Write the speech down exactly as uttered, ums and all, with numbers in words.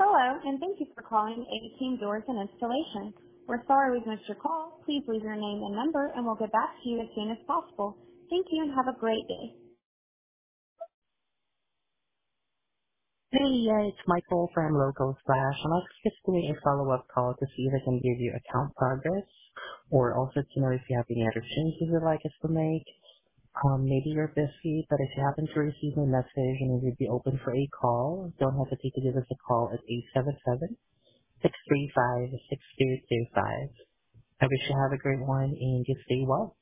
Hello, and thank you for calling eighteen Doors and Installation. We're sorry we've missed your call. Please leave your name and number, and we'll get back to you as soon as possible. Thank you, and have a great day. Hey, yeah, it's Michael from Local Slash, and I was just doing a follow-up call to see if I can give you account progress, or also to know if you have any other changes you'd like us to make. Um, maybe you're busy, but if you happen to receive my message and you'd be open for a call, don't hesitate to give us a call at eight seven seven, six three five, six two two five. I wish you have a great one and just stay well.